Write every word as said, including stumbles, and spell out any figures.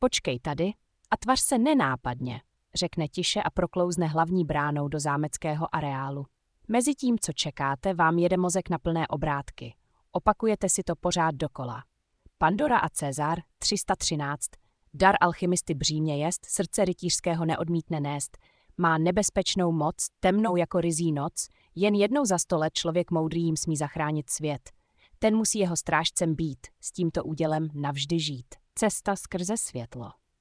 Počkej tady a tvař se nenápadně, řekne tiše a proklouzne hlavní bránou do zámeckého areálu. Mezitím, co čekáte, vám jede mozek na plné obrátky. Opakujete si to pořád dokola. Pandora a Cezar, tři sta třináct, dar alchymisty břímě jest, srdce rytířského neodmítne nést, má nebezpečnou moc, temnou jako ryzí noc, jen jednou za sto let člověk moudrý jim smí zachránit svět. Ten musí jeho strážcem být, s tímto údělem navždy žít. Cesta skrze světlo.